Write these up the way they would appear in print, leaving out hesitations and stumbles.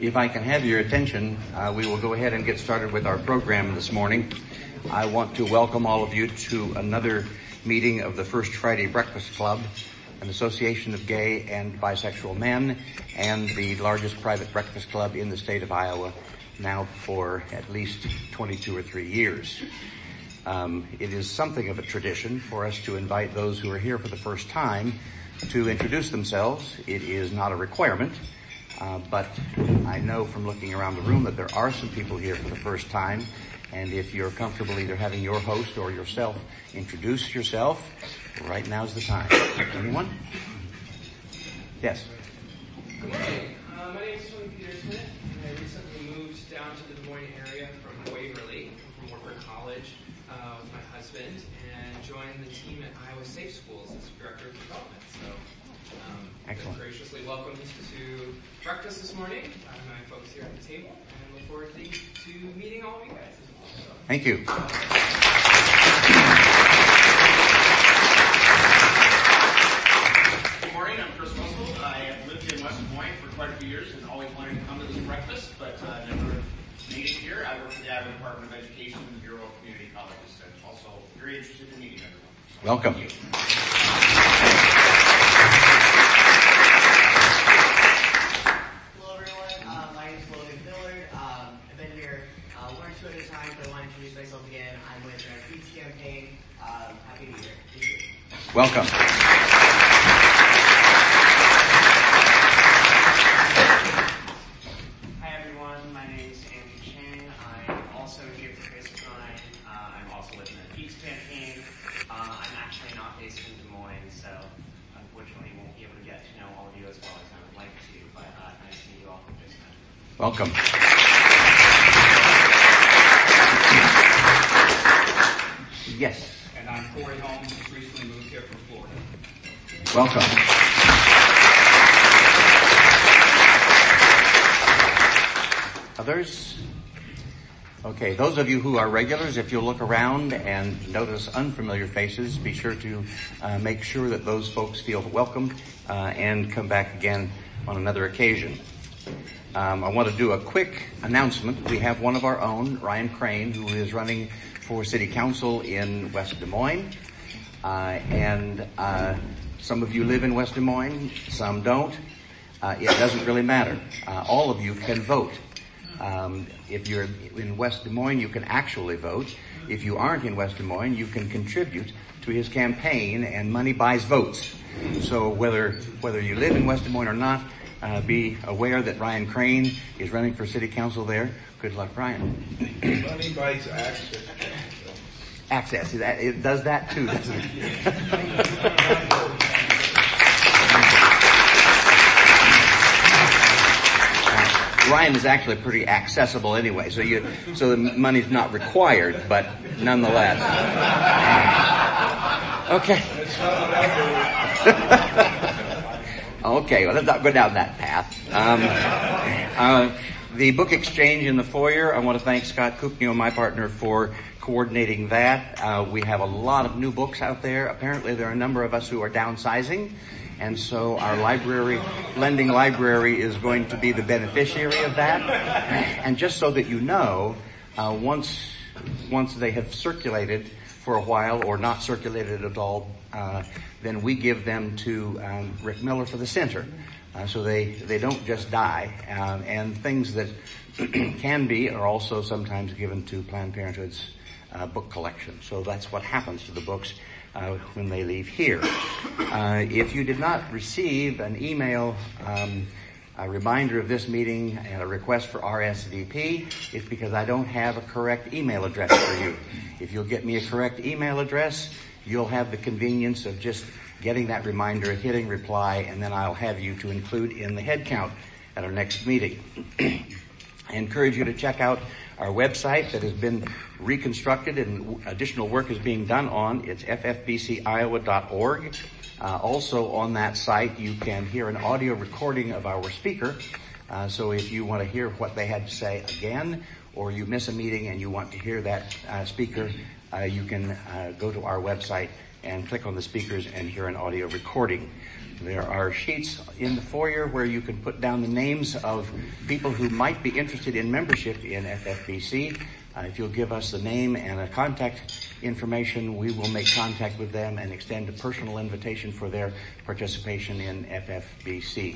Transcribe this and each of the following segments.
If I can have your attention, we will go ahead and get started with our program this morning. I want to welcome all of you to another meeting of the First Friday Breakfast Club, an association of gay and bisexual men, and the largest private breakfast club in the state of Iowa, now for at least 22 or 3 years. It is something of a tradition for us to invite those who are here for the first time to introduce themselves. It is not a requirement, but I know from looking around the room that there are some people here for the first time, and if you're comfortable either having your host or yourself introduce yourself, right now's the time. Anyone? Yes. Good morning. My name is Tony Petersmith, and I recently moved down to the Des Moines area from Waverly, from Wartburg College, with my husband, and joined the team at Iowa Safe Schools as Director of Development. So, excellent. Graciously welcomed to breakfast this morning, my folks here at the table, and look forward to meeting all of you guys as well. So. Thank you. Good morning, I'm Chris Russell. I have lived in West Des Moines for quite a few years and always wanted to come to this breakfast, but never made it here. I work for the Iowa Department of Education and the Bureau of Community Colleges, and also very interested in meeting everyone. So welcome. Thank you. Hello everyone, my name is Logan Billard. I've been here one or two at a time, but I want to introduce myself again. I'm with the Peace Campaign. Happy to be here. Thank you. Welcome. Hi everyone, my name is Andrew Chang. I'm also here for Chris tonight. I'm also with the Peace Campaign. I'm actually not based in Des Moines, so unfortunately won't be able to get to know all of you as well as I would like to, but nice to meet you all for this time. Welcome. Yes. And I'm Corey Holmes, just recently moved here from Florida. Welcome. Others? Okay, those of you who are regulars, if you'll look around and notice unfamiliar faces, be sure to make sure that those folks feel welcome and come back again on another occasion. I want to do a quick announcement. We have one of our own, Ryan Crane, who is running for City Council in West Des Moines. And some of you live in West Des Moines, some don't. It doesn't really matter. All of you can vote. If you're in West Des Moines, you can actually vote. If you aren't in West Des Moines, you can contribute to his campaign, and money buys votes. So whether you live in West Des Moines or not, be aware that Ryan Crane is running for City Council there. Good luck, Ryan. Money buys access. Access. It does that too, doesn't it? Ryan is actually pretty accessible anyway, so the money's not required, but nonetheless. Okay. Okay, well, let's not go down that path. The book exchange in the foyer, I want to thank Scott Kuknio, my partner, for coordinating that. We have a lot of new books out there. Apparently there are a number of us who are downsizing, and so our lending library is going to be the beneficiary of that. And just so that you know, once they have circulated for a while or not circulated at all, then we give them to Rick Miller for the center. So they don't just die. And things that can be are also sometimes given to Planned Parenthood's book collection. So that's what happens to the books when they leave here. If you did not receive an email, a reminder of this meeting and a request for RSVP, it's because I don't have a correct email address for you. If you'll get me a correct email address, you'll have the convenience of just getting that reminder, hitting reply, and then I'll have you to include in the head count at our next meeting. I encourage you to check out our website that has been reconstructed and additional work is being done on. It's ffbciowa.org. Also on that site, you can hear an audio recording of our speaker. So if you want to hear what they had to say again, or you miss a meeting and you want to hear that speaker, you can go to our website and click on the speakers and hear an audio recording. There are sheets in the foyer where you can put down the names of people who might be interested in membership in FFBC. If you'll give us the name and a contact information, we will make contact with them and extend a personal invitation for their participation in FFBC.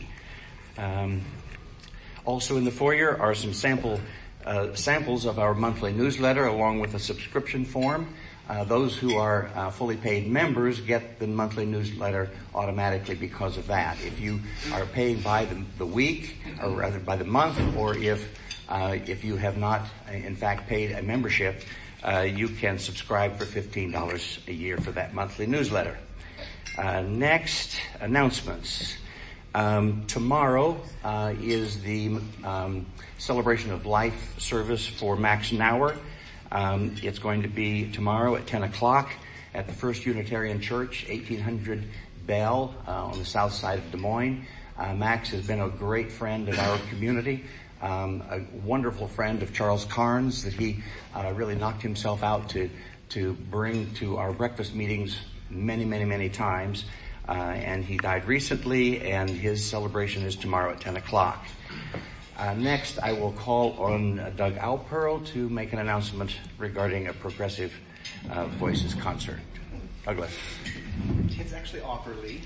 Also in the foyer are some samples of our monthly newsletter along with a subscription form. Those who are fully paid members get the monthly newsletter automatically because of that. If you are paying by the week, or rather by the month, or if you have not, in fact, paid a membership, you can subscribe for $15 a year for that monthly newsletter. Next, announcements. Tomorrow is the Celebration of Life service for Max Nauer. It's going to be tomorrow at 10 o'clock at the First Unitarian Church, 1800 Bell, on the south side of Des Moines. Max has been a great friend of our community, a wonderful friend of Charles Carnes that he really knocked himself out to bring to our breakfast meetings many times. And he died recently, and his celebration is tomorrow at 10 o'clock. Next, I will call on Doug Alpearl to make an announcement regarding a Progressive Voices concert. Douglas. It's actually Offerly.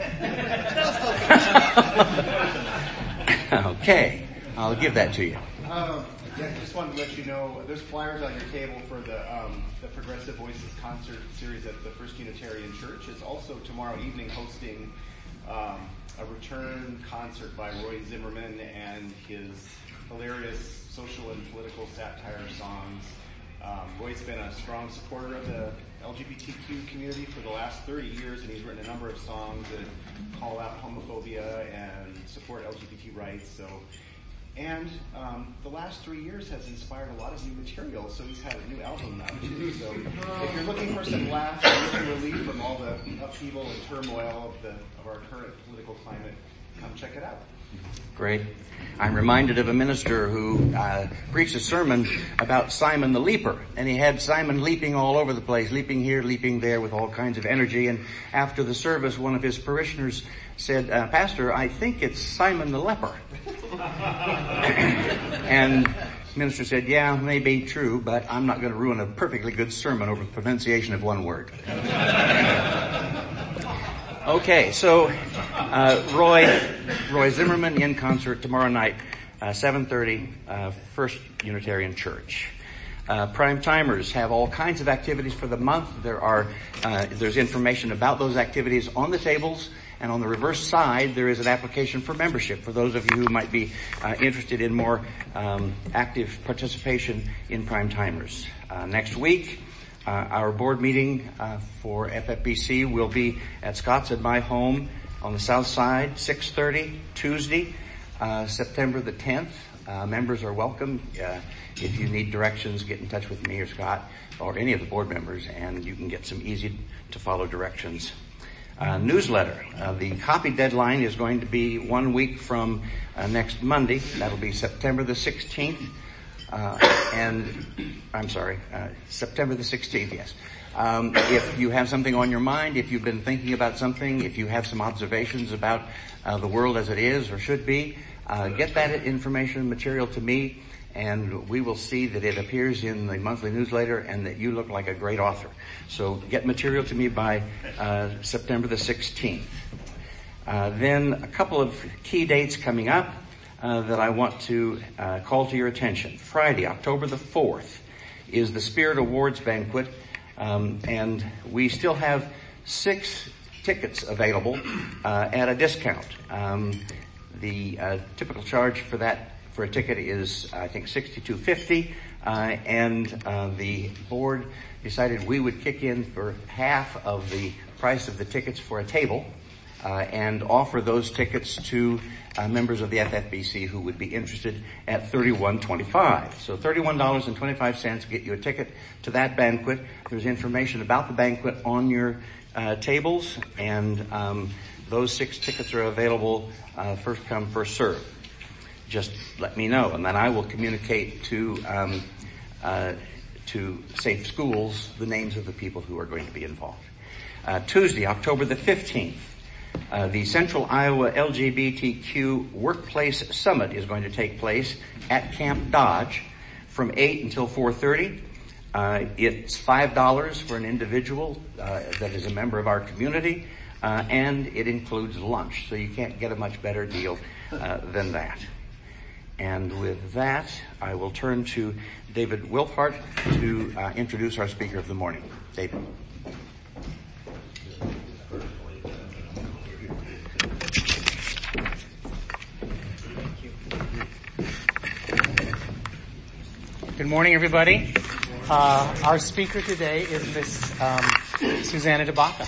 Okay, I'll give that to you. I just wanted to let you know there's flyers on your table for the Progressive Voices concert series at the First Unitarian Church. It's also tomorrow evening hosting a return concert by Roy Zimmerman and his hilarious social and political satire songs. Roy's been a strong supporter of the LGBTQ community for the last 30 years, and he's written a number of songs that call out homophobia and support LGBT rights. And the last 3 years has inspired a lot of new material, so he's had a new album out too. So if you're looking for some laughs and some relief from all the upheaval and turmoil of our current political climate, come check it out. Great. I'm reminded of a minister who preached a sermon about Simon the Leaper, and he had Simon leaping all over the place, leaping here, leaping there with all kinds of energy. And after the service, one of his parishioners said, Pastor, I think it's Simon the Leper. And the minister said, yeah, maybe true, but I'm not going to ruin a perfectly good sermon over the pronunciation of one word. Okay, so Roy Zimmerman in concert tomorrow night, 7:30, First Unitarian Church. Prime Timers have all kinds of activities for the month. There's information about those activities on the tables, and on the reverse side there is an application for membership for those of you who might be interested in more active participation in Prime Timers. Next week, our board meeting for FFBC will be at Scott's at my home on the south side, 6:30, Tuesday, September the 10th. Members are welcome. If you need directions, get in touch with me or Scott or any of the board members, and you can get some easy-to-follow directions. Newsletter. The copy deadline is going to be 1 week from next Monday. That'll be September the 16th. September the 16th, yes. If you have something on your mind, if you've been thinking about something, if you have some observations about the world as it is or should be, get that information and material to me, and we will see that it appears in the monthly newsletter and that you look like a great author. So get material to me by September the 16th. Then a couple of key dates coming up that I want to call to your attention. Friday, October the 4th, is the Spirit Awards Banquet, and we still have 6 tickets available at a discount. The typical charge for a ticket is, I think, $62.50, and the board decided we would kick in for half of the price of the tickets for a table and offer those tickets to members of the FFBC who would be interested at $31.25. So $31.25 get you a ticket to that banquet. There's information about the banquet on your tables, and those 6 tickets are available first come, first serve. Just let me know, and then I will communicate to Safe Schools the names of the people who are going to be involved. Tuesday, October the 15th, The Central Iowa LGBTQ Workplace Summit is going to take place at Camp Dodge from 8 until 4:30. It's $5 for an individual that is a member of our community, and it includes lunch. So you can't get a much better deal than that. And with that, I will turn to David Wilfhart to introduce our speaker of the morning. David. Good morning, everybody. Our speaker today is Miss Susanna DeBaca.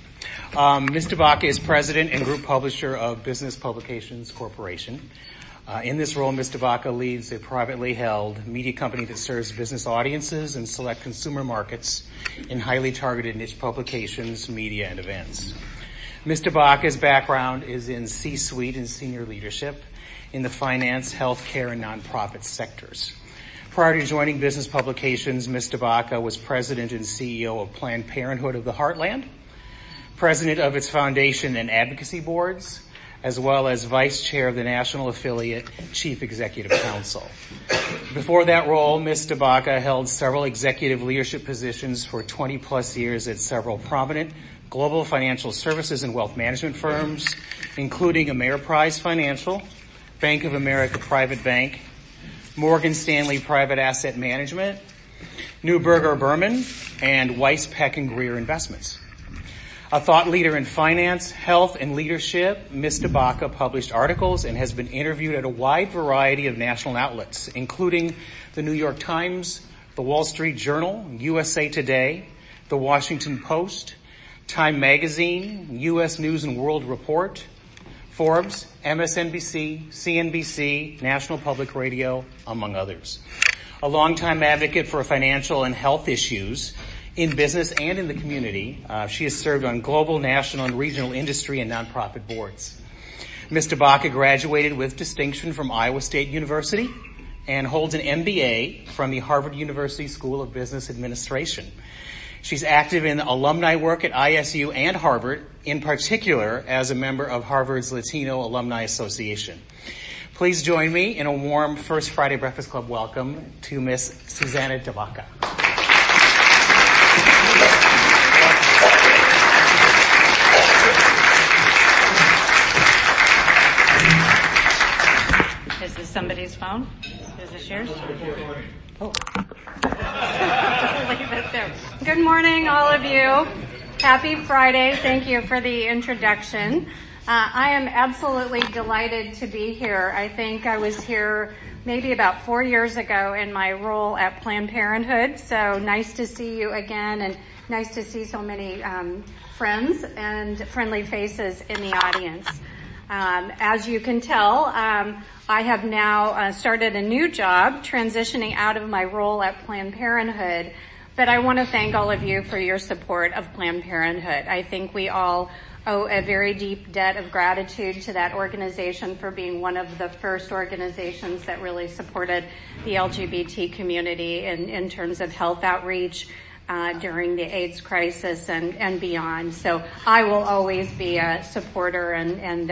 Ms. DeBaca is president and group publisher of Business Publications Corporation. In this role, Ms. DeBaca leads a privately held media company that serves business audiences and select consumer markets in highly targeted niche publications, media, and events. Ms. DeBaca's background is in C-suite and senior leadership in the finance, healthcare, and nonprofit sectors. Prior to joining Business Publications, Ms. DeBaca was president and CEO of Planned Parenthood of the Heartland, president of its foundation and advocacy boards, as well as vice chair of the national affiliate Chief Executive Council. Before that role, Ms. DeBaca held several executive leadership positions for 20 plus years at several prominent global financial services and wealth management firms, including Ameriprise Financial, Bank of America Private Bank, Morgan Stanley Private Asset Management, Neuberger Berman, and Weiss Peck and Greer Investments. A thought leader in finance, health, and leadership, Ms. DeBaca published articles and has been interviewed at a wide variety of national outlets, including the New York Times, the Wall Street Journal, USA Today, the Washington Post, Time Magazine, U.S. News and World Report, Forbes, MSNBC, CNBC, National Public Radio, among others. A longtime advocate for financial and health issues in business and in the community, she has served on global, national, and regional industry and nonprofit boards. Ms. DeBaca graduated with distinction from Iowa State University and holds an MBA from the Harvard University School of Business Administration. She's active in alumni work at ISU and Harvard, in particular as a member of Harvard's Latino Alumni Association. Please join me in a warm First Friday Breakfast Club welcome to Miss Susanna DeBaca. Is this somebody's phone? Is this yours? Oh. Leave it there. Good morning, all of you. Happy Friday. Thank you for the introduction. I am absolutely delighted to be here. I think I was here maybe about 4 years ago in my role at Planned Parenthood. So nice to see you again, and nice to see so many friends and friendly faces in the audience. As you can tell, I have now started a new job, transitioning out of my role at Planned Parenthood. But I want to thank all of you for your support of Planned Parenthood. I think we all owe a very deep debt of gratitude to that organization for being one of the first organizations that really supported the LGBT community in terms of health outreach during the AIDS crisis and beyond. So I will always be a supporter and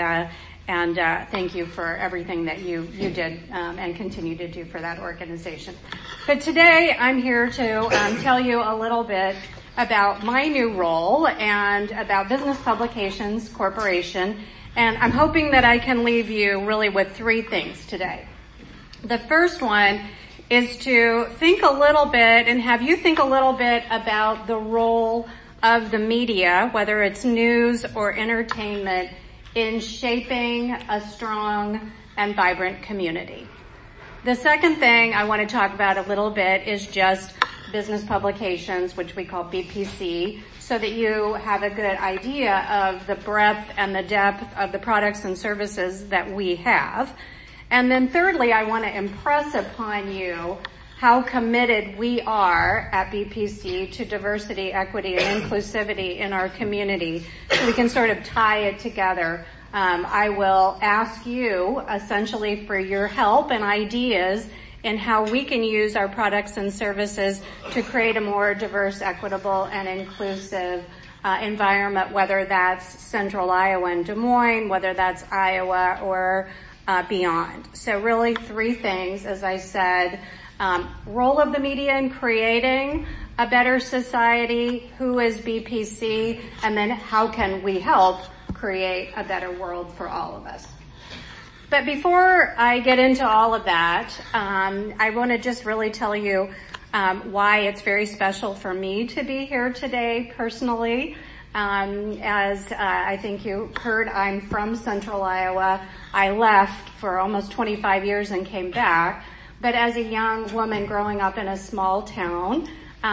thank you for everything that you did and continue to do for that organization. But today I'm here to tell you a little bit about my new role and about Business Publications Corporation. And I'm hoping that I can leave you really with three things today. The first one is to think a little bit and have you think a little bit about the role of the media, whether it's news or entertainment, in shaping a strong and vibrant community. The second thing I want to talk about a little bit is just Business Publications, which we call BPC, so that you have a good idea of the breadth and the depth of the products and services that we have. And then thirdly, I want to impress upon you how committed we are at BPC to diversity, equity, and inclusivity in our community, so we can sort of tie it together. I will ask you essentially for your help and ideas in how we can use our products and services to create a more diverse, equitable, and inclusive environment, whether that's Central Iowa and Des Moines, whether that's Iowa or beyond. So really 3 things, as I said. Role of the media in creating a better society, who is BPC, and then how can we help create a better world for all of us. But before I get into all of that, I want to just really tell you why it's very special for me to be here today personally. As I think you heard, I'm from Central Iowa. I left for almost 25 years and came back. But as a young woman growing up in a small town,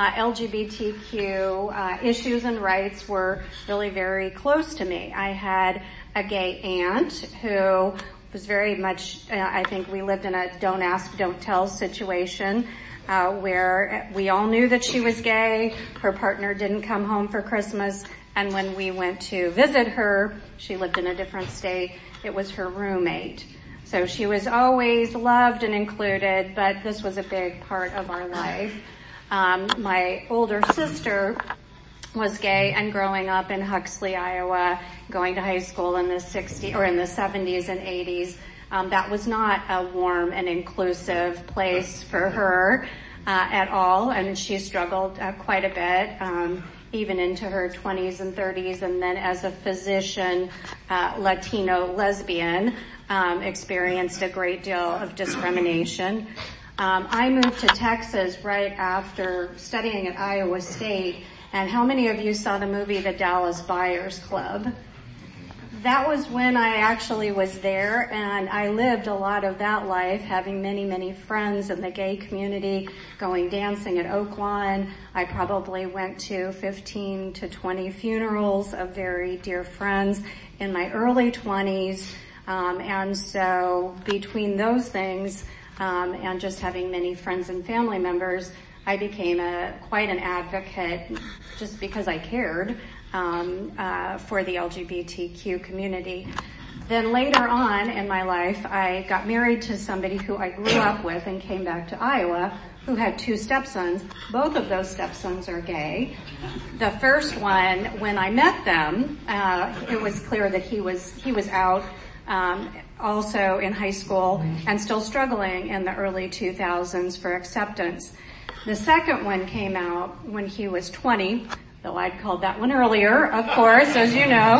LGBTQ issues and rights were really very close to me. I had a gay aunt who was very much, I think we lived in a don't ask, don't tell situation where we all knew that she was gay. Her partner didn't come home for Christmas. And when we went to visit her, she lived in a different state. It was her roommate. So she was always loved and included, but this was a big part of our life. My older sister was gay and growing up in Huxley, Iowa, going to high school in the 60s or in the 70s and 80s. That was not a warm and inclusive place for her at all, and she struggled quite a bit, even into her 20s and 30s, and then as a physician, Latino lesbian, experienced a great deal of discrimination. I moved to Texas right after studying at Iowa State, and how many of you saw the movie The Dallas Buyers Club? That was when I actually was there, and I lived a lot of that life, having many, many friends in the gay community, going dancing at Oaklawn. I probably went to 15 to 20 funerals of very dear friends in my early 20s. And so between those things, and just having many friends and family members, I became quite an advocate just because I cared for the LGBTQ community. Then later on in my life, I got married to somebody who I grew up with and came back to Iowa, who had 2 stepsons. Both of those stepsons are gay. The first one, when I met them, it was clear that he was out, also in high school and still struggling in the early 2000s for acceptance. The second one came out when he was 20, though I'd called that one earlier, of course, as you know.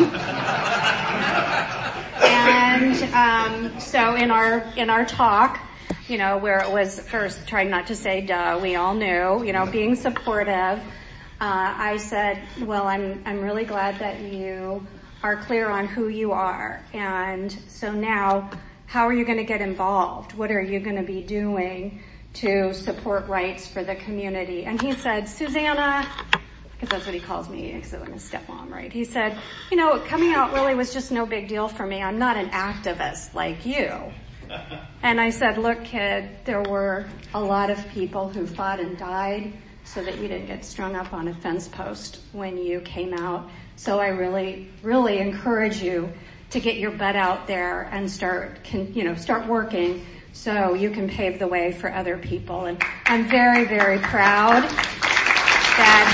And so in our talk, where it was first trying not to say duh, we all knew, being supportive, I said, well, I'm really glad that you are clear on who you are. And so now, how are you going to get involved? What are you going to be doing to support rights for the community? And he said, Susanna, because that's what he calls me, because I'm his stepmom, right? He said, coming out really was just no big deal for me. I'm not an activist like you. And I said, look, kid, there were a lot of people who fought and died so that you didn't get strung up on a fence post when you came out. So I really, really encourage you to get your butt out there and start working so you can pave the way for other people. And I'm very, very proud that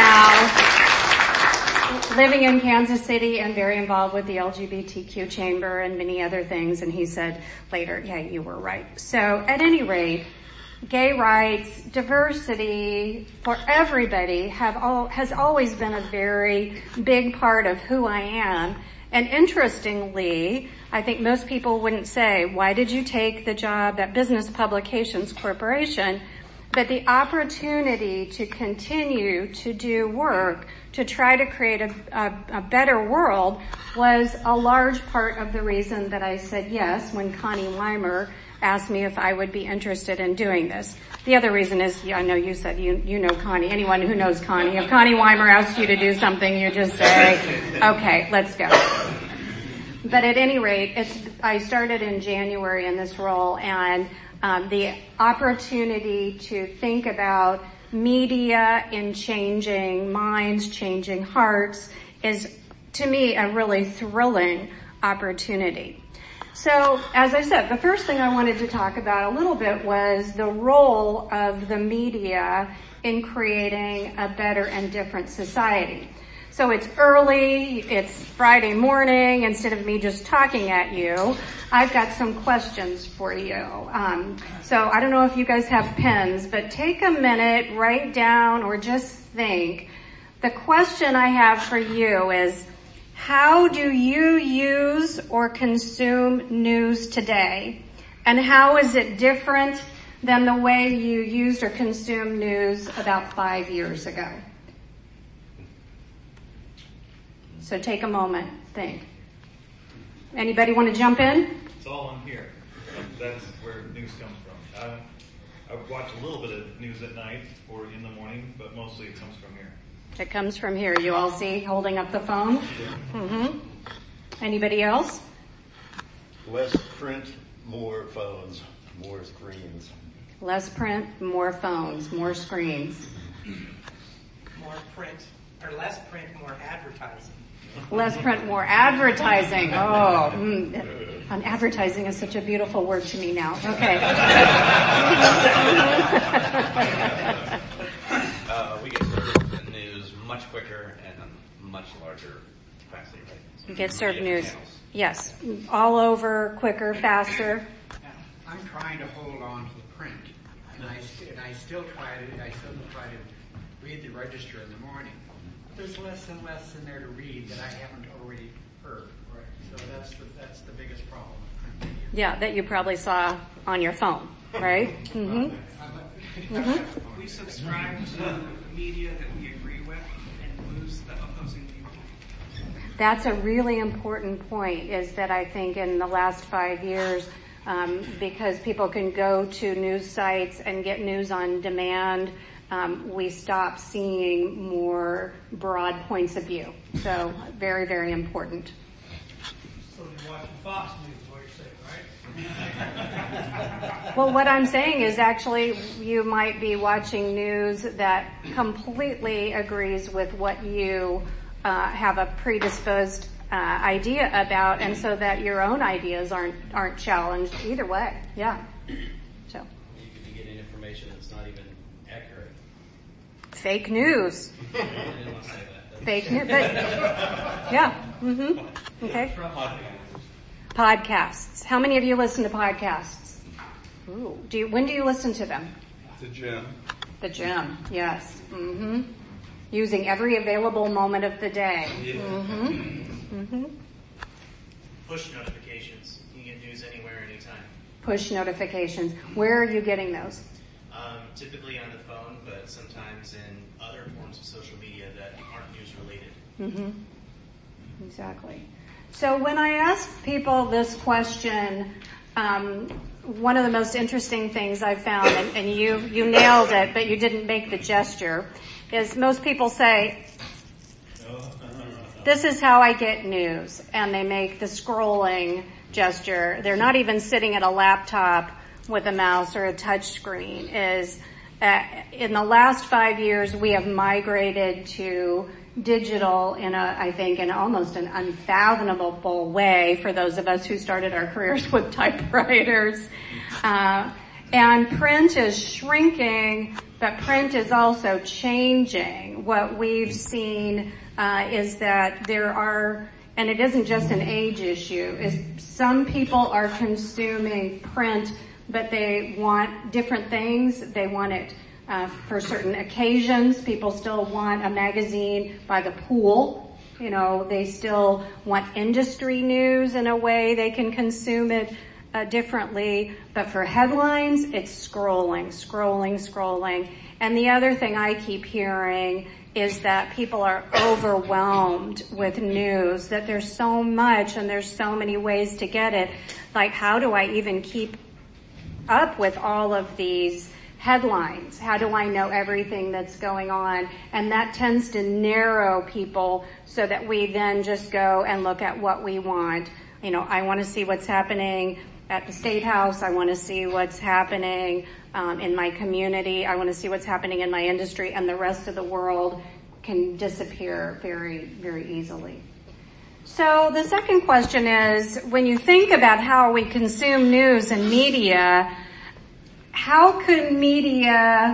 he's now living in Kansas City and very involved with the LGBTQ Chamber and many other things. And he said later, yeah, you were right. So at any rate, gay rights, diversity for everybody has always been a very big part of who I am. And interestingly, I think most people wouldn't say, why did you take the job at Business Publications Corporation? But the opportunity to continue to do work to try to create a better world was a large part of the reason that I said yes when Connie Weimer asked me if I would be interested in doing this. The other reason is, I know you said you know Connie. Anyone who knows Connie, if Connie Weimer asks you to do something, you just say, okay, let's go. But at any rate, I started in January in this role, and the opportunity to think about media in changing minds, changing hearts is, to me, a really thrilling opportunity. So, as I said, the first thing I wanted to talk about a little bit was the role of the media in creating a better and different society. So it's early, it's Friday morning, instead of me just talking at you, I've got some questions for you. So I don't know if you guys have pens, but take a minute, write down, or just think. The question I have for you is, how do you use or consume news today? And how is it different than the way you used or consumed news about 5 years ago? So take a moment, think. Anybody want to jump in? It's all in here. That's where news comes from. I watch a little bit of news at night or in the morning, but mostly it comes from here. It comes from here. You all see holding up the phone? Mm-hmm. Anybody else? Less print, more phones, more screens. Less print, more phones, more screens. More print, or less print, more advertising. Less print, more advertising. Oh, advertising is such a beautiful word to me now. Okay. We get served the news much quicker and much larger capacity, right? You get served news. Yes. All over, quicker, faster. I'm trying to hold on to the print, and I still try to read the register in the morning. There's less and less in there to read that I haven't already heard. Right. So that's the biggest problem. Yeah, that you probably saw on your phone, right? Mm-hmm. We subscribe to media that we agree with and lose the opposing people. That's a really important point, is that I think in the last 5 years, because people can go to news sites and get news on demand, we stop seeing more broad points of view. So very, very important. So you're watching Fox News, is what you're saying, right? Well, what I'm saying is actually you might be watching news that completely agrees with what you have a predisposed idea about, and so that your own ideas aren't challenged either way. Yeah. So you could be getting information that's not even accurate. Fake news. I didn't want to say that. Fake news. Yeah. Mm-hmm. Okay. Podcasts. How many of you listen to podcasts? Ooh. When do you listen to them? The gym. The gym. Yes. Mm-hmm. Using every available moment of the day. Yeah. Mm-hmm. Mm-hmm. Push notifications. You can get news anywhere, anytime. Push notifications. Where are you getting those? Typically on the phone, but sometimes in other forms of social media that aren't news related. Mm-hmm. Exactly. So when I ask people this question, one of the most interesting things I've found, and you nailed it, but you didn't make the gesture, is most people say, this is how I get news, and they make the scrolling gesture. They're not even sitting at a laptop with a mouse or a touch screen. In the last 5 years, we have migrated to digital in almost an unfathomable way for those of us who started our careers with typewriters. And print is shrinking, but print is also changing. What we've seen is that there are, and it isn't just an age issue, is some people are consuming print, but they want different things. They want it for certain occasions. People still want a magazine by the pool. You know, they still want industry news in a way they can consume it differently. But for headlines, it's scrolling. And the other thing I keep hearing is that people are overwhelmed with news, that there's so much and there's so many ways to get it. Like, how do I even keep up with all of these headlines? How do I know everything that's going on? And that tends to narrow people so that we then just go and look at what we want. You know, I want to see what's happening at the State House. I want to see what's happening in my community. I want to see what's happening in my industry, and the rest of the world can disappear very, very easily. So the second question is, when you think about how we consume news and media, how could media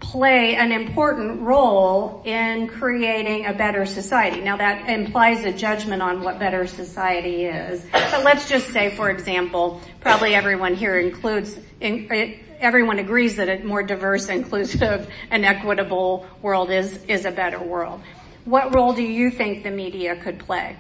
play an important role in creating a better society. Now that implies a judgment on what better society is. But let's just say, for example, probably everyone here everyone agrees that a more diverse, inclusive, and equitable world is a better world. What role do you think the media could play?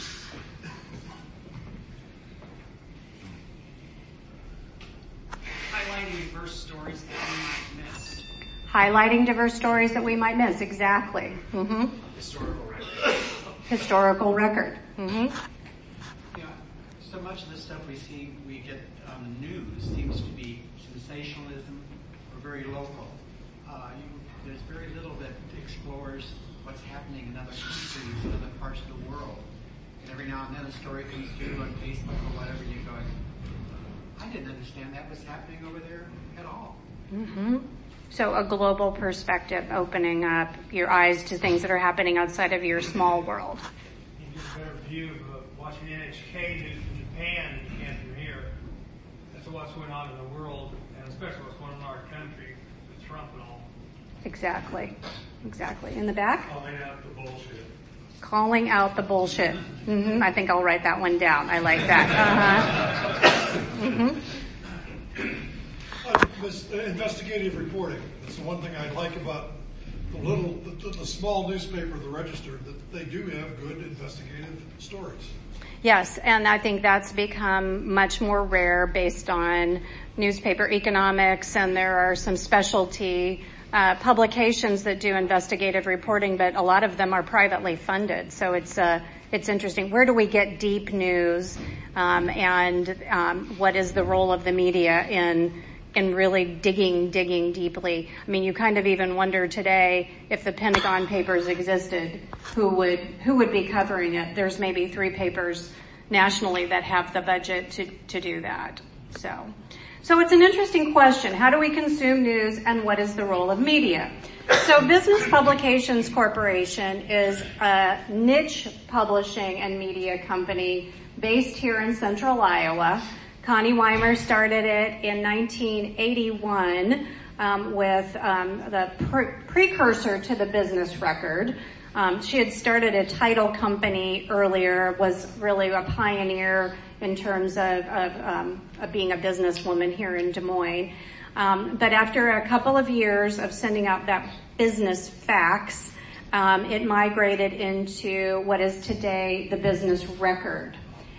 Highlighting diverse stories that we might miss. Highlighting diverse stories that we might miss, exactly. Mm-hmm. Historical record. Historical record. Mm-hmm. Yeah, so much of the stuff we get on the news seems to be sensationalism or very local. There's very little that explores what's happening in other countries and other parts of the world. And every now and then a story comes through on Facebook or whatever, and you go, I didn't understand that was happening over there at all. Mm-hmm. So a global perspective, opening up your eyes to things that are happening outside of your small world. You get a better view of watching NHK news from Japan than you can from here. That's what's going on in the world, and especially what's going on in our country with Trump and all. Exactly. In the back? Calling out the bullshit. Calling out the bullshit. Mm-hmm. I think I'll write that one down. I like that. Uh-huh. Mm-hmm. This investigative reporting. That's the one thing I like about the small newspaper, the Register, that they do have good investigative stories. Yes, and I think that's become much more rare based on newspaper economics, and there are some specialty publications that do investigative reporting, but a lot of them are privately funded. So it's interesting. Where do we get deep news, and what is the role of the media in really digging deeply? I mean, you kind of even wonder today if the Pentagon Papers existed, who would be covering it? There's maybe 3 papers nationally that have the budget to do that. So it's an interesting question. How do we consume news, and what is the role of media? So Business Publications Corporation is a niche publishing and media company based here in central Iowa. Connie Weimer started it in 1981 with the precursor to the Business Record. She had started a title company earlier, was really a pioneer in terms of being a businesswoman here in Des Moines. But after a couple of years of sending out that business fax, it migrated into what is today the Business Record.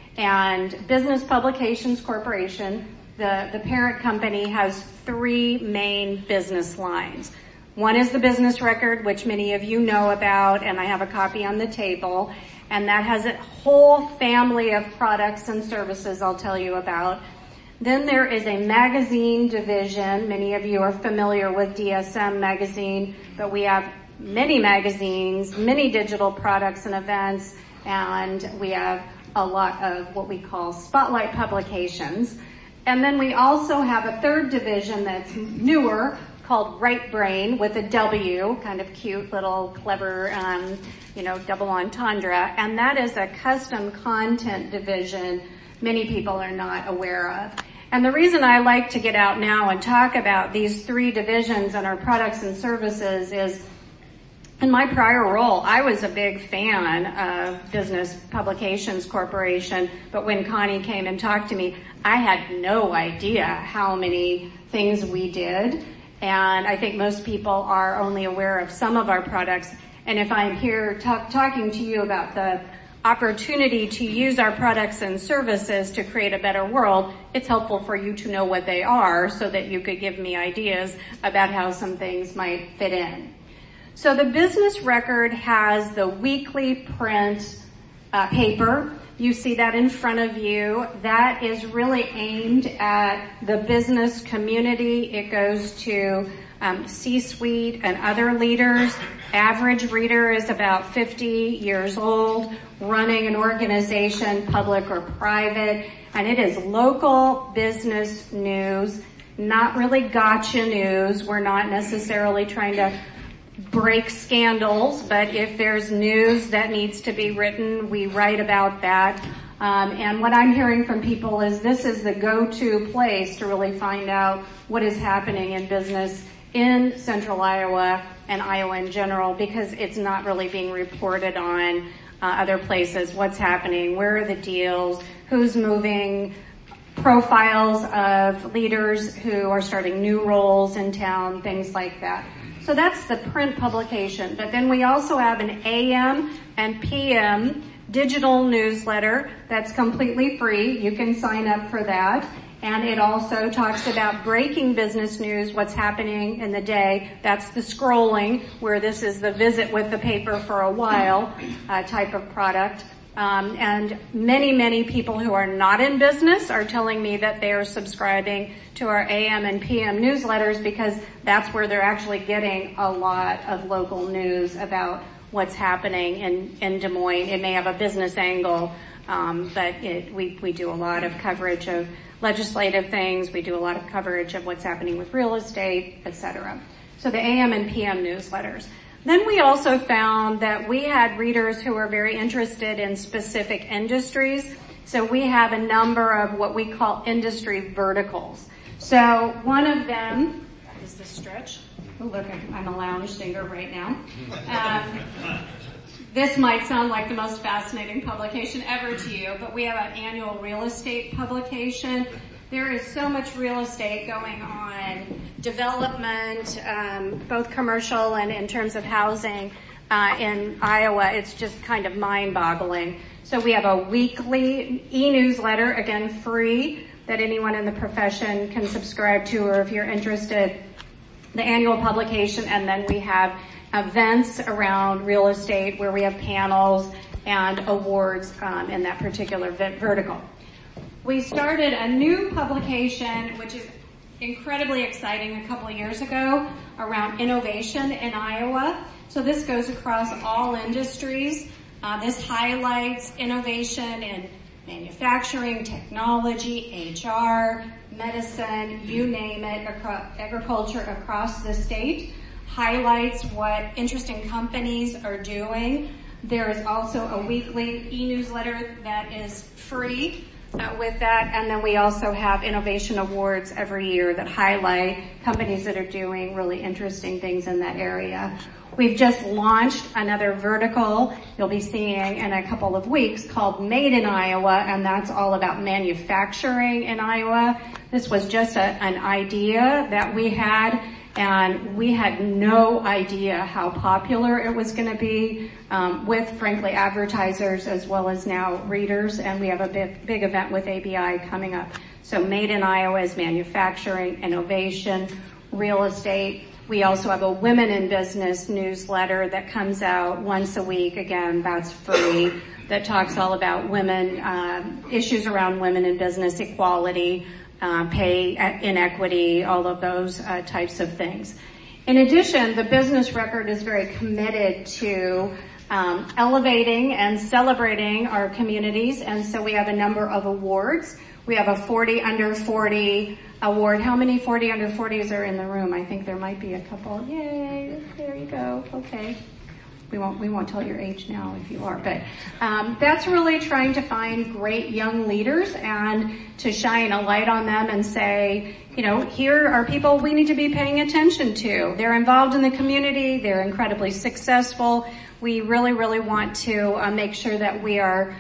And Business Publications Corporation, the parent company, has 3 main business lines. One is the Business Record, which many of you know about, and I have a copy on the table. And that has a whole family of products and services I'll tell you about. Then there is a magazine division. Many of you are familiar with DSM magazine, but we have many magazines, many digital products and events, and we have a lot of what we call spotlight publications. And then we also have a 3rd division that's newer called Right Brain with a W, kind of cute little clever, double entendre. And that is a custom content division many people are not aware of. And the reason I like to get out now and talk about these 3 divisions and our products and services is, in my prior role, I was a big fan of Business Publications Corporation, but when Connie came and talked to me, I had no idea how many things we did. And I think most people are only aware of some of our products. And if I'm here talking to you about the opportunity to use our products and services to create a better world, it's helpful for you to know what they are so that you could give me ideas about how some things might fit in. So the Business Record has the weekly print paper. You see that in front of you. That is really aimed at the business community. It goes to C-suite and other leaders. Average reader is about 50 years old, running an organization, public or private, and it is local business news, not really gotcha news. We're not necessarily trying to break scandals, but if there's news that needs to be written, we write about that. And what I'm hearing from people is this is the go-to place to really find out what is happening in business in central Iowa and Iowa in general, because it's not really being reported on other places. What's happening? Where are the deals? Who's moving? Profiles of leaders who are starting new roles in town, things like that. So that's the print publication. But then we also have an AM and PM digital newsletter that's completely free. You can sign up for that. And it also talks about breaking business news, what's happening in the day. That's the scrolling, where this is the visit with the paper for a while type of product. And many people who are not in business are telling me that they are subscribing to our AM and PM newsletters, because that's where they're actually getting a lot of local news about what's happening in Des Moines. It may have a business angle, but we do a lot of coverage of legislative things. We do a lot of coverage of what's happening with real estate, etc. So the AM and PM newsletters. Then we also found that we had readers who were very interested in specific industries. So we have a number of what we call industry verticals. So one of them is the stretch. Oh, look, I'm a lounge singer right now. This might sound like the most fascinating publication ever to you, but we have an annual real estate publication. There is so much real estate going on, development, both commercial and in terms of housing in Iowa. It's just kind of mind-boggling. So we have a weekly e-newsletter, again free, that anyone in the profession can subscribe to, or if you're interested, the annual publication. And then we have events around real estate where we have panels and awards in that particular vertical. We started a new publication, which is incredibly exciting, a couple of years ago, around innovation in Iowa. So this goes across all industries. This highlights innovation in manufacturing, technology, HR, medicine, you name it, agriculture across the state. Highlights what interesting companies are doing. There is also a weekly e-newsletter that is free with that. And then we also have innovation awards every year that highlight companies that are doing really interesting things in that area. We've just launched another vertical you'll be seeing in a couple of weeks called Made in Iowa, and that's all about manufacturing in Iowa. This was just an idea that we had, and we had no idea how popular it was going to be with, frankly, advertisers as well as now readers. And we have a big event with ABI coming up. So Made in Iowa is manufacturing, innovation, real estate. We also have a Women in Business newsletter that comes out once a week. Again, that's free. That talks all about women, issues around women in business, equality, pay inequity, all of those types of things. In addition, the Business Record is very committed to elevating and celebrating our communities, and so we have a number of awards. We have a 40 under 40 award. How many 40 under 40s are in the room? I think there might be a couple. Yay, there you go. Okay. We won't tell your age now if you are, but that's really trying to find great young leaders and to shine a light on them and say, you know, here are people we need to be paying attention to. They're involved in the community. They're incredibly successful. We really want to make sure that we are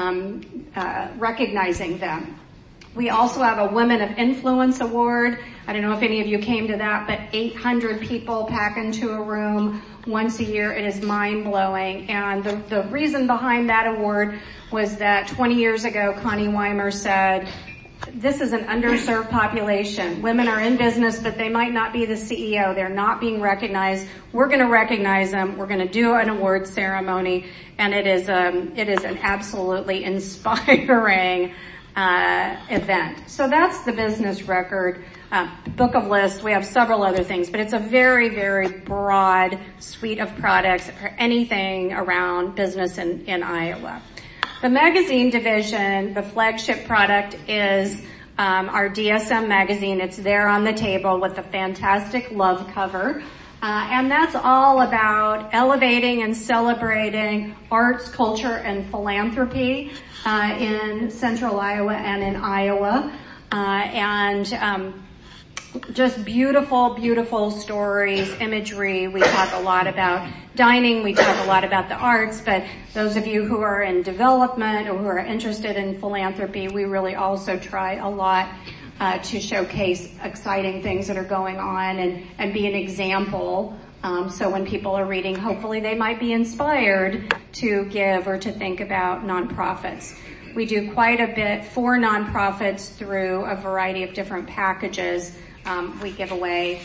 recognizing them. We also have a Women of Influence Award. I don't know if any of you came to that, but 800 people pack into a room once a year. It is mind-blowing. And the reason behind that award was that 20 years ago, Connie Weimer said, this is an underserved population. Women are in business, but they might not be the CEO. They're not being recognized. We're going to recognize them. We're going to do an award ceremony. And it is an absolutely inspiring event. So that's the Business Record. Book of Lists. We have several other things, but it's a very broad suite of products for anything around business in Iowa. The magazine division, the flagship product is our DSM magazine. It's there on the table with the fantastic love cover. And that's all about elevating and celebrating arts, culture, and philanthropy in central Iowa and in Iowa. just beautiful, beautiful stories, imagery. We talk a lot about dining. We talk a lot about the arts, but those of you who are in development or who are interested in philanthropy, we really also try a lot to showcase exciting things that are going on and be an example. So when people are reading, hopefully they might be inspired to give or to think about nonprofits. We do quite a bit for nonprofits through a variety of different packages. We give away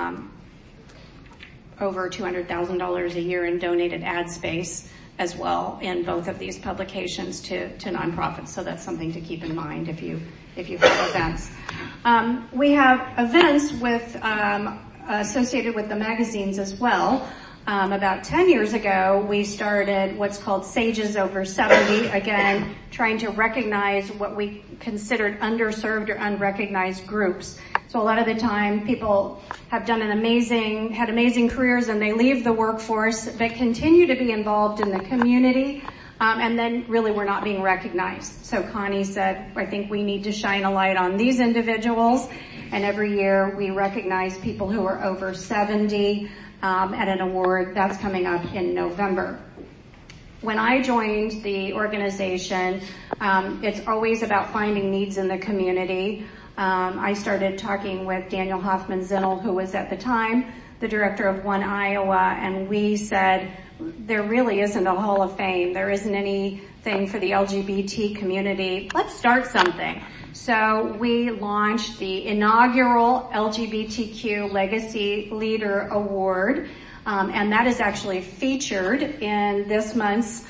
over $200,000 a year in donated ad space as well in both of these publications to nonprofits. So that's something to keep in mind if you have events. We have events with associated with the magazines as well. About 10 years ago, we started what's called Sages Over 70, again, trying to recognize what we considered underserved or unrecognized groups. So a lot of the time, people have done had amazing careers and they leave the workforce, but continue to be involved in the community, and then really we're not being recognized. So Connie said, I think we need to shine a light on these individuals, and every year we recognize people who are over 70, at an award that's coming up in November. When I joined the organization, it's always about finding needs in the community. I started talking with Daniel Hoffman-Zinnel, who was at the time the director of One Iowa, and we said, there really isn't a Hall of Fame. There isn't anything for the LGBT community. Let's start something. So we launched the inaugural LGBTQ Legacy Leader Award, and that is actually featured in this month's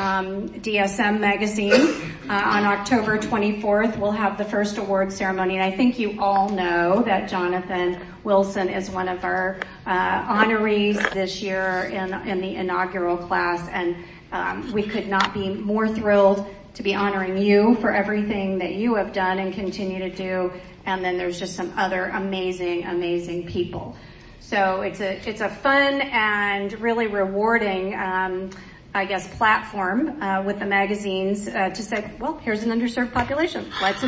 DSM magazine. On October 24th, we'll have the first award ceremony, and I think you all know that Jonathan Wilson is one of our honorees this year in the inaugural class, and we could not be more thrilled to be honoring you for everything that you have done and continue to do. And then there's just some other amazing, amazing people. So it's a fun and really rewarding, platform with the magazines to say, well, here's an underserved population. Let's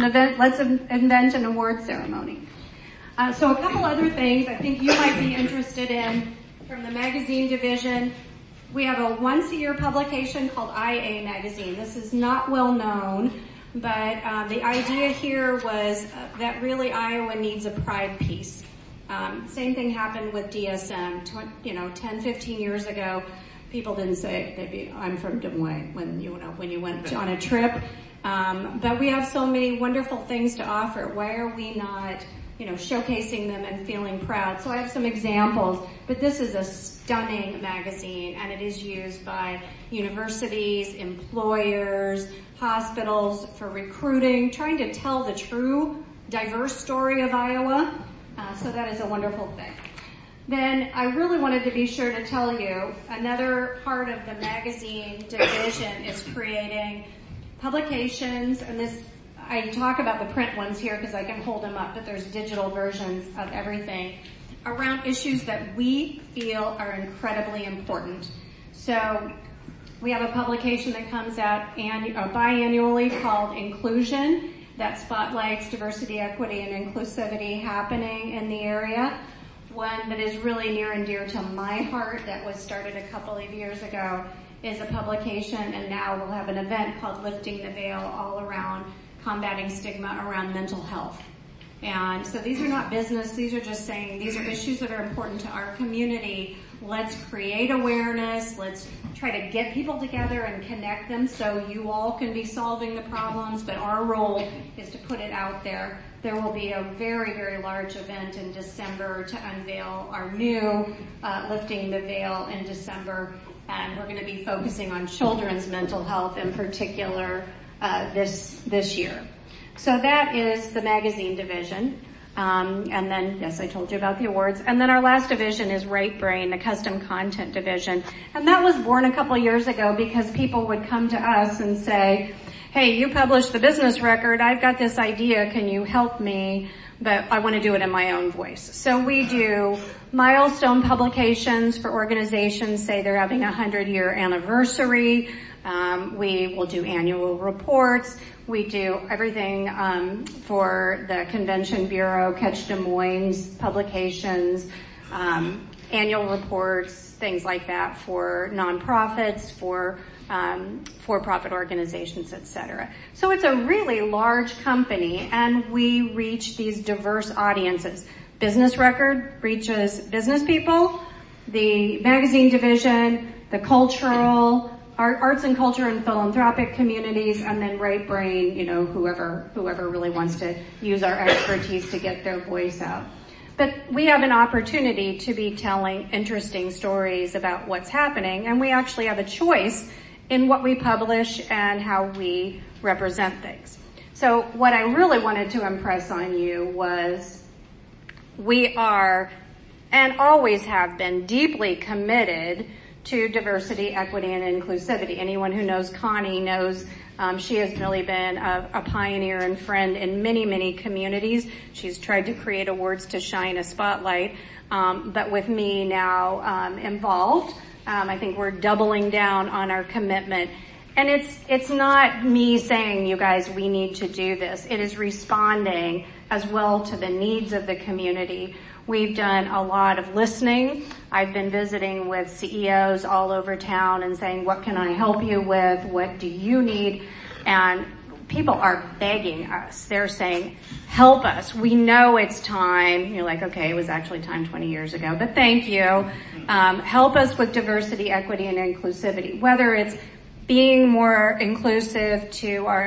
invent an award ceremony. So a couple other things I think you might be interested in from the magazine division. We have a once-a-year publication called IA Magazine. This is not well known, but the idea here was that really Iowa needs a pride piece. Same thing happened with DSM. 10, 15 years ago, people didn't say, I'm from Des Moines when you went on a trip. But we have so many wonderful things to offer. Why are we not showcasing them and feeling proud? So I have some examples, but this is a stunning magazine, and it is used by universities, employers, hospitals for recruiting, trying to tell the true, diverse story of Iowa. So that is a wonderful thing. Then I really wanted to be sure to tell you another part of the magazine division is creating publications, and this I talk about the print ones here because I can hold them up, but there's digital versions of everything around issues that we feel are incredibly important. So we have a publication that comes out biannually called Inclusion that spotlights diversity, equity, and inclusivity happening in the area. One that is really near and dear to my heart that was started a couple of years ago is a publication, and now we'll have an event called Lifting the Veil all around combating stigma around mental health. And so these are not business, these are just saying these are issues that are important to our community. Let's create awareness, let's try to get people together and connect them so you all can be solving the problems, but our role is to put it out there. There will be a very, very large event in December to unveil our new Lifting the Veil in December, and we're going to be focusing on children's mental health in particular this year. So that is the magazine division. And then, yes, I told you about the awards. And then our last division is Right Brain, the custom content division. And that was born a couple years ago because people would come to us and say, hey, you published the business record. I've got this idea. Can you help me? But I want to do it in my own voice. So we do milestone publications for organizations, say they're having a 100-year anniversary. We will do annual reports. We do everything for the Convention Bureau, Catch Des Moines publications, annual reports, things like that for nonprofits, for for-profit organizations, etc. So it's a really large company, and we reach these diverse audiences. Business Record reaches business people, the magazine division, the cultural, arts and culture and philanthropic communities, and then Right Brain, whoever really wants to use our expertise to get their voice out. But we have an opportunity to be telling interesting stories about what's happening, and we actually have a choice in what we publish and how we represent things. So what I really wanted to impress on you was we are, and always have been, deeply committed to diversity, equity, and inclusivity. Anyone who knows Connie knows she has really been a pioneer and friend in many, many communities. She's tried to create awards to shine a spotlight, but with me now involved, I think we're doubling down on our commitment. And it's not me saying, you guys, we need to do this. It is responding as well to the needs of the community. We've done a lot of listening. I've been visiting with CEOs all over town and saying, what can I help you with? What do you need? And people are begging us. They're saying, help us. We know it's time. You're like, okay, it was actually time 20 years ago, but thank you. Help us with diversity, equity, and inclusivity, whether it's being more inclusive to our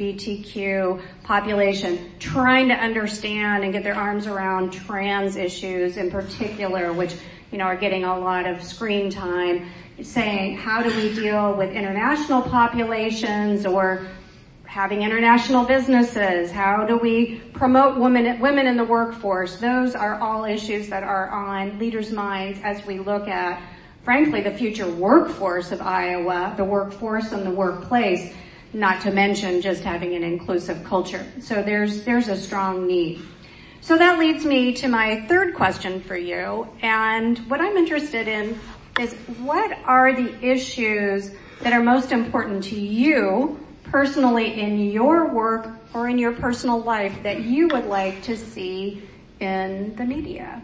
LGBTQ population, trying to understand and get their arms around trans issues in particular, which, are getting a lot of screen time, saying how do we deal with international populations or having international businesses? How do we promote women in the workforce? Those are all issues that are on leaders' minds as we look at, frankly, the future workforce of Iowa, the workforce and the workplace, not to mention just having an inclusive culture. So there's a strong need. So that leads me to my third question for you. And what I'm interested in is what are the issues that are most important to you personally in your work or in your personal life that you would like to see in the media?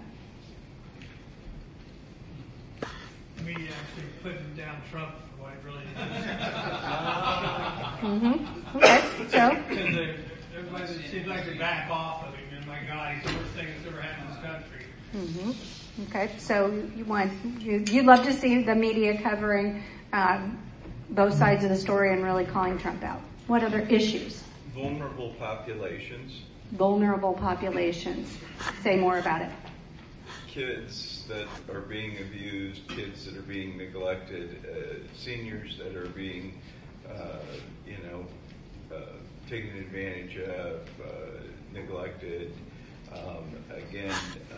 Media actually putting down Trump for what it really is. Okay, so? Because everybody seems like they back off of him, and my God, he's the worst thing that's ever happened in this country. Okay, so you'd love to see the media covering both sides of the story and really calling Trump out. What other issues? Vulnerable populations. Vulnerable populations. Say more about it. Kids that are being abused, kids that are being neglected, seniors that are being, taken advantage of, neglected. Again,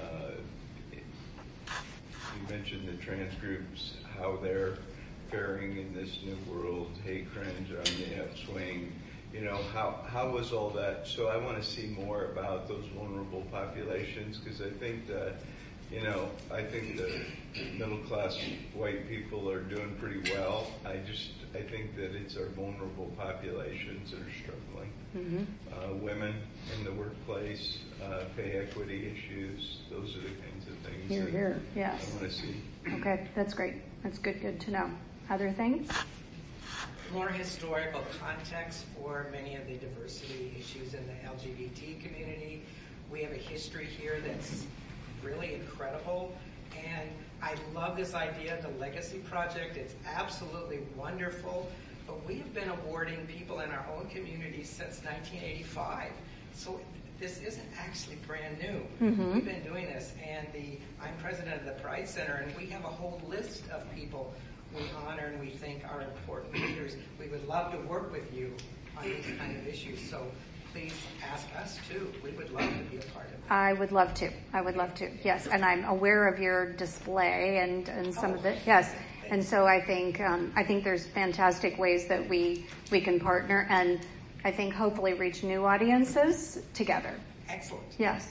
you mentioned the trans groups, how they're faring in this new world. Hate crimes are on the upswing. How was all that? So I want to see more about those vulnerable populations, because I think that, I think the middle class white people are doing pretty well. I think that it's our vulnerable populations that are struggling. Women in the workplace, pay equity issues, those are the kinds of things Here, yes. I want to see. Okay, that's great. That's good to know. Other things? More historical context for many of the diversity issues in the LGBT community. We have a history here that's really incredible, and I love this idea of the Legacy Project. It's absolutely wonderful, but we have been awarding people in our own community since 1985, so this isn't actually brand new. We've been doing this, and I'm president of the Pride Center, and we have a whole list of people we honor and we think are important leaders. We would love to work with you on these kind of issues, so please ask us too. We would love to be a part of it. I would love to. Yes, and I'm aware of your display and some of it. Yes, and so I think there's fantastic ways that we can partner and I think hopefully reach new audiences together. Excellent. Yes.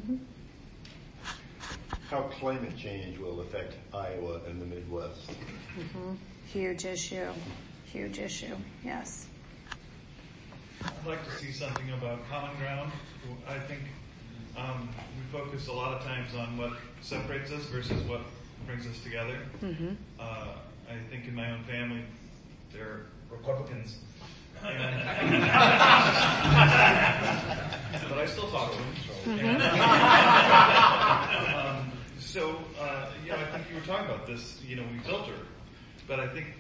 How climate change will affect Iowa and the Midwest. Huge issue. huge issue. Yes. I'd like to see something about common ground. I think we focus a lot of times on what separates us versus what brings us together. Mm-hmm. I think in my own family, there are Republicans. But I still talk to them. Mm-hmm. I think you were talking about this, we filter. But I think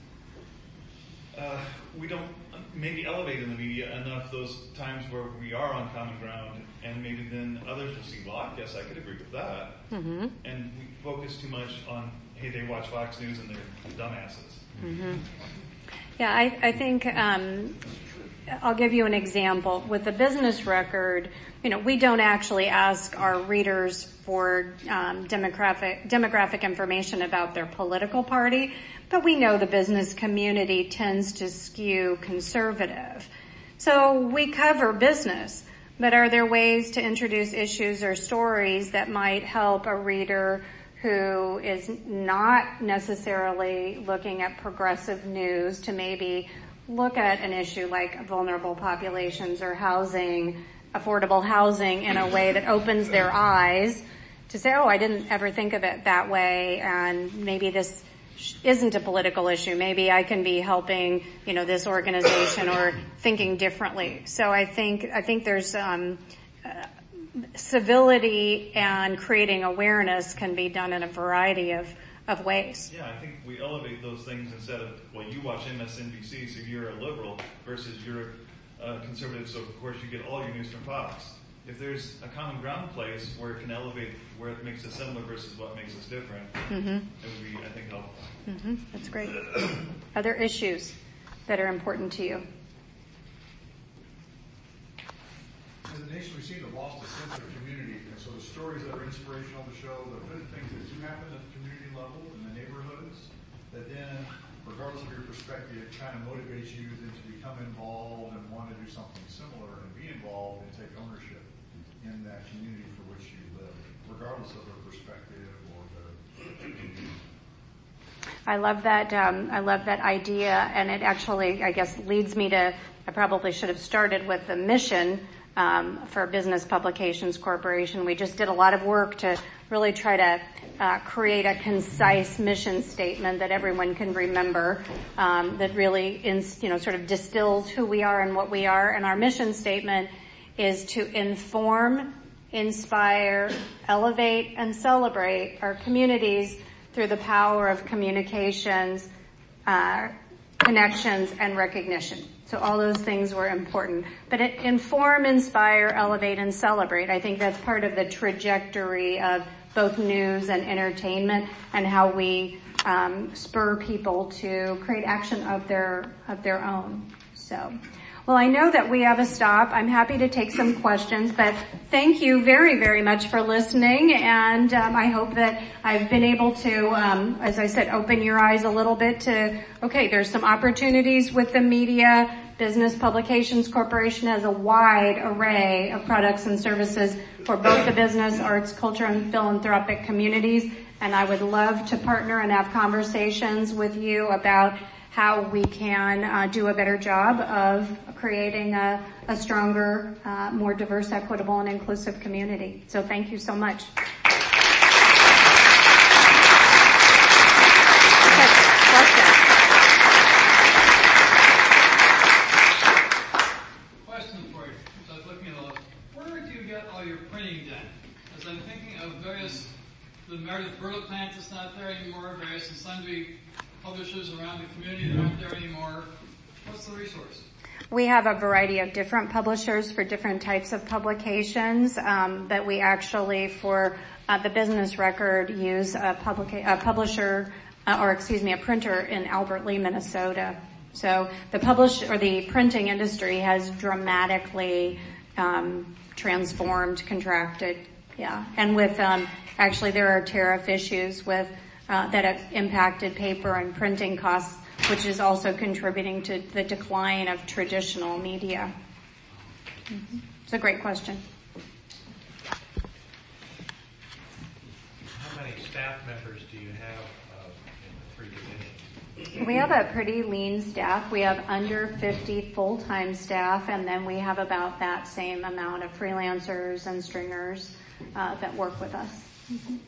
we don't maybe elevate in the media enough those times where we are on common ground, and maybe then others will see, well, I guess I could agree with that. Mm-hmm. And we focus too much on, hey, they watch Fox News and they're dumbasses. Mm-hmm. Yeah, I think I'll give you an example. With the Business Record, we don't actually ask our readers for demographic information about their political party, but we know the business community tends to skew conservative. So we cover business, but are there ways to introduce issues or stories that might help a reader who is not necessarily looking at progressive news to maybe look at an issue like vulnerable populations or housing, affordable housing, in a way that opens their eyes to say, oh, I didn't ever think of it that way, and maybe this isn't a political issue. Maybe I can be helping, this organization or thinking differently. So I think there's civility and creating awareness can be done in a variety of ways. Yeah, I think we elevate those things instead of, well, you watch MSNBC, so you're a liberal, versus you're a conservative, so of course you get all your news from Fox. If there's a common ground place where it can elevate, where it makes us similar versus what makes us different, Mm-hmm. it would be, I think, helpful. Mm-hmm. That's great. Other issues that are important to you? As a nation, we seem to have lost a sense of community, and so the stories that are inspirational to show the good things that do happen at the community level in the neighborhoods, that then, regardless of your perspective, it kind of motivates you then to become involved and want to do something similar and be involved and take ownership in that community for which you live, regardless of their perspective or the community. I love that idea, and it actually, I guess, leads me to, I probably should have started with the mission for Business Publications Corporation. We just did a lot of work to really try to create a concise mission statement that everyone can remember, that really sort of distills who we are and what we are. And our mission statement is to inform, inspire, elevate, and celebrate our communities through the power of communications, connections, and recognition. So all those things were important. But inform, inspire, elevate, and celebrate. I think that's part of the trajectory of both news and entertainment, and how we spur people to create action of their own. So, well, I know that we have a stop. I'm happy to take some questions, but thank you very, very much for listening. And I hope that I've been able to, as I said, open your eyes a little bit to, okay, there's some opportunities with the media. Business Publications Corporation has a wide array of products and services for both the business, arts, culture, and philanthropic communities. And I would love to partner and have conversations with you about how we can do a better job of creating a stronger, more diverse, equitable, and inclusive community. So thank you so much. Question for you. So I was looking at all this. Where do you get all your printing done? As I'm thinking of the Meredith Burley plant that's not there anymore, various and sundry publishers around the community that aren't there anymore. What's the resource? We have a variety of different publishers for different types of publications that we actually, for the Business Record, use a printer in Albert Lea, Minnesota. So the printing industry has dramatically transformed, contracted, yeah. And with actually there are tariff issues with that have impacted paper and printing costs, which is also contributing to the decline of traditional media. Mm-hmm. It's a great question. How many staff members do you have in the three divisions? We have a pretty lean staff. We have under 50 full-time staff, and then we have about that same amount of freelancers and stringers that work with us. Mm-hmm.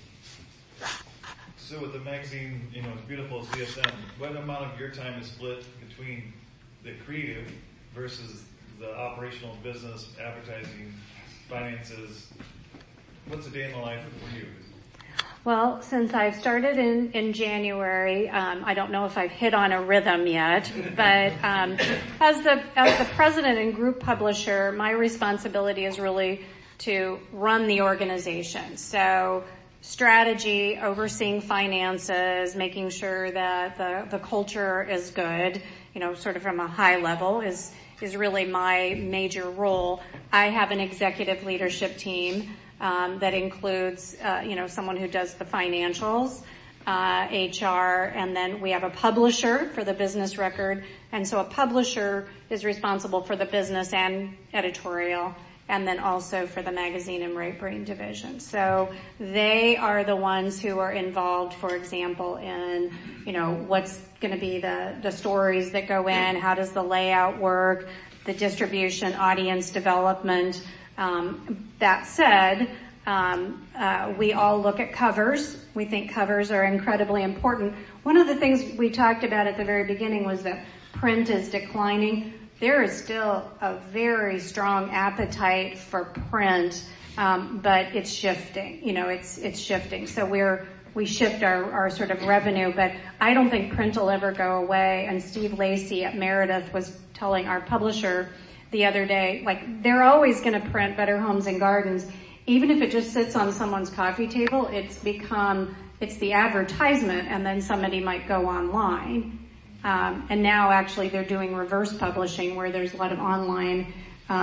So with the magazine, as beautiful as CSM, what amount of your time is split between the creative versus the operational business, advertising, finances? What's a day in the life for you? Well, since I've started in January, I don't know if I've hit on a rhythm yet, but as the president and group publisher, my responsibility is really to run the organization. So strategy, overseeing finances, making sure that the culture is good, sort of from a high level is really my major role. I have an executive leadership team that includes, someone who does the financials, HR, and then we have a publisher for the business record. And so a publisher is responsible for the business and editorial, and then also for the magazine and Right Brain division. So they are the ones who are involved, for example, in, what's going to be the stories that go in, how does the layout work, the distribution, audience development. That said, we all look at covers. We think covers are incredibly important. One of the things we talked about at the very beginning was that print is declining. There is still a very strong appetite for print, but it's shifting. It's shifting. So we shift our sort of revenue, but I don't think print will ever go away. And Steve Lacey at Meredith was telling our publisher the other day, they're always going to print Better Homes and Gardens. Even if it just sits on someone's coffee table, it's the advertisement, and then somebody might go online. And now actually they're doing reverse publishing where there's a lot of online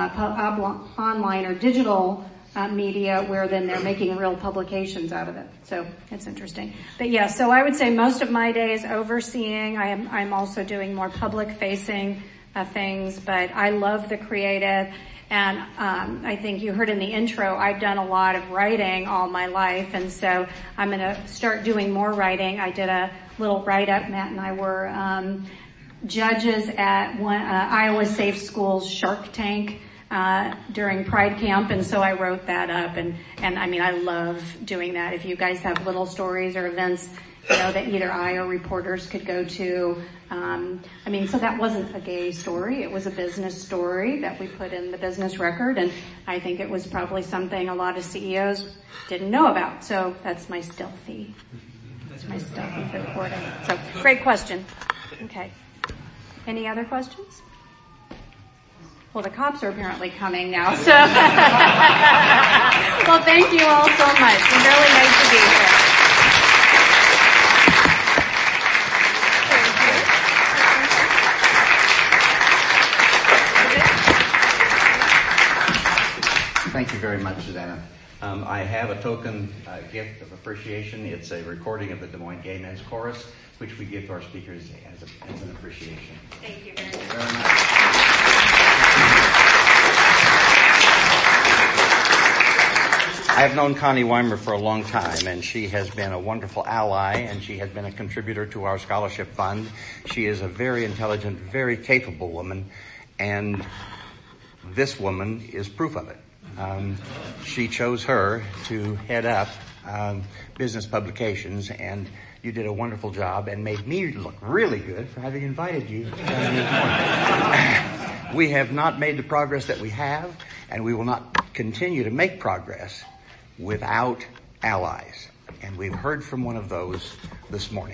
or digital media where then they're making real publications out of it. So it's interesting. But yeah, so I would say most of my day is overseeing. I'm also doing more public facing things, but I love the creative. And I think you heard in the intro, I've done a lot of writing all my life, and so I'm going to start doing more writing. I did a little write-up. Matt and I were judges at Iowa Safe Schools Shark Tank during Pride Camp, and so I wrote that up. And I mean, I love doing that. If you guys have little stories or events, that either I or reporters could go to. So that wasn't a gay story. It was a business story that we put in the business record, and I think it was probably something a lot of CEOs didn't know about. So that's my stealthy reporting. So great question. Okay. Any other questions? Well, the cops are apparently coming now, so. Well, thank you all so much. It's really nice to be here. Thank you very much, Susanna. I have a token gift of appreciation. It's a recording of the Des Moines Gay Men's Chorus, which we give to our speakers as an appreciation. Thank you very much. I've known Connie Weimer for a long time, and she has been a wonderful ally, and she has been a contributor to our scholarship fund. She is a very intelligent, very capable woman, and this woman is proof of it. She chose her to head up business publications, and you did a wonderful job and made me look really good for having invited you. We have not made the progress that we have, and we will not continue to make progress without allies. And we've heard from one of those this morning.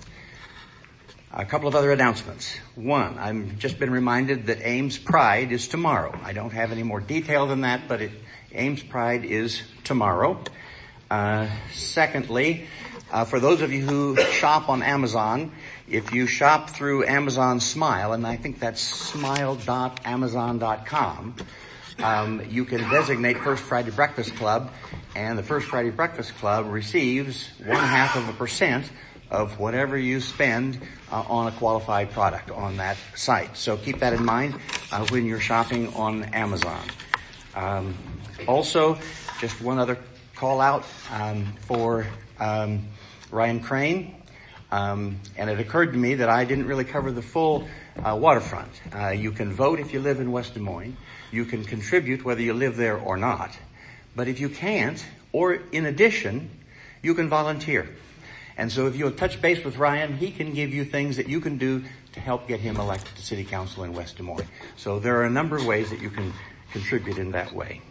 A couple of other announcements. One, I've just been reminded that Ames Pride is tomorrow. I don't have any more detail than that, but Ames Pride is tomorrow. Secondly, for those of you who shop on Amazon, if you shop through Amazon Smile, and I think that's smile.amazon.com, you can designate First Friday Breakfast Club, and the First Friday Breakfast Club receives 0.5% of whatever you spend on a qualified product on that site. So keep that in mind when you're shopping on Amazon. Also, just one other call out for Ryan Crane. And it occurred to me that I didn't really cover the full waterfront. You can vote if you live in West Des Moines. You can contribute whether you live there or not. But if you can't, or in addition, you can volunteer. And so if you'll touch base with Ryan, he can give you things that you can do to help get him elected to City Council in West Des Moines. So there are a number of ways that you can contribute in that way.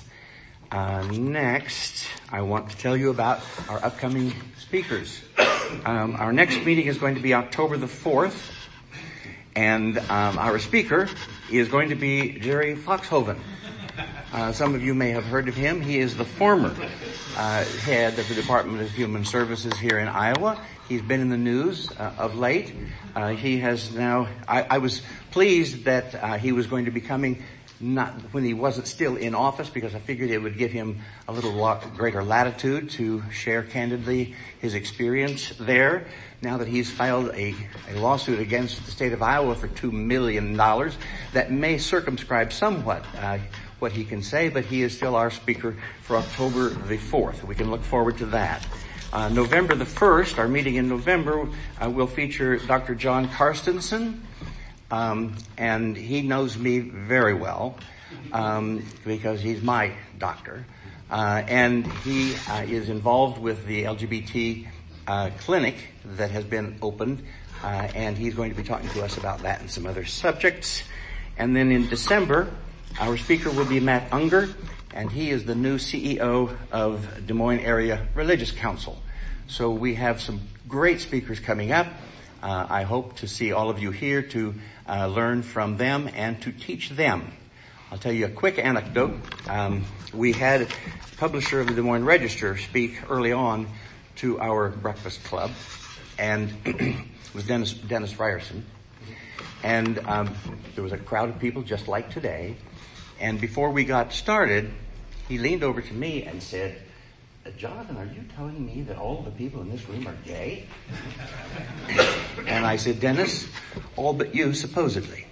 Next, I want to tell you about our upcoming speakers. Our next meeting is going to be October the 4th, and our speaker is going to be Jerry Foxhoven. Some of you may have heard of him. He is the former head of the Department of Human Services here in Iowa. He's been in the news of late. He has now, I was pleased that he was going to be coming not when he wasn't still in office, because I figured it would give him a little greater latitude to share candidly his experience there. Now that he's filed a lawsuit against the state of Iowa for $2 million, that may circumscribe somewhat what he can say, but he is still our speaker for October the 4th. We can look forward to that. November the 1st, our meeting in November, will feature Dr. John Carstensen. And he knows me very well, because he's my doctor. And he is involved with the LGBT clinic that has been opened, and he's going to be talking to us about that and some other subjects. And then in December, our speaker will be Matt Unger, and he is the new CEO of Des Moines Area Religious Council. So we have some great speakers coming up. I hope to see all of you here to learn from them and to teach them. I'll tell you a quick anecdote. We had a publisher of the Des Moines Register speak early on to our breakfast club, and it was Dennis Ryerson. And there was a crowd of people just like today. And before we got started, he leaned over to me and said, "Jonathan, are you telling me that all the people in this room are gay?" And I said, "Dennis, all but you, supposedly."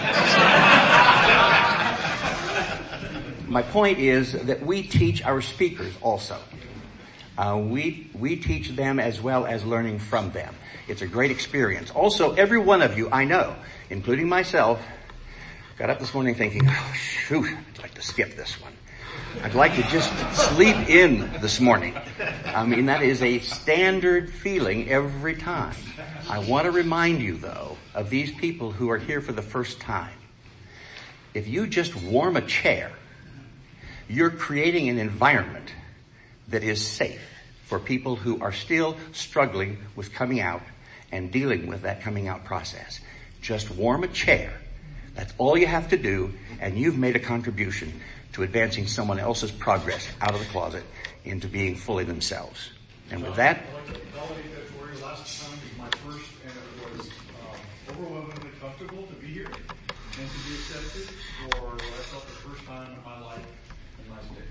My point is that we teach our speakers also. We teach them as well as learning from them. It's a great experience. Also, every one of you I know, including myself, got up this morning thinking, "Oh, shoot, I'd like to skip this one. I'd like to just sleep in this morning." I mean, that is a standard feeling every time. I want to remind you, though, of these people who are here for the first time. If you just warm a chair, you're creating an environment that is safe for people who are still struggling with coming out and dealing with that coming out process. Just warm a chair. That's all you have to do, and you've made a contribution to advancing someone else's progress out of the closet into being fully themselves. And with that, I'd like to validate that for you. Last time was my first, and it was overwhelmingly comfortable to be here and to be accepted for what I felt the first time in my life in my state.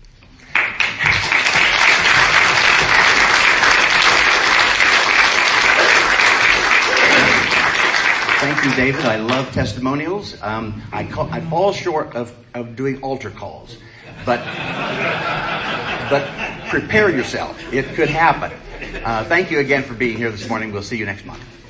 thank you, David. I love testimonials. I fall short of doing altar calls, but prepare yourself. It could happen. Thank you again for being here this morning. We'll see you next month.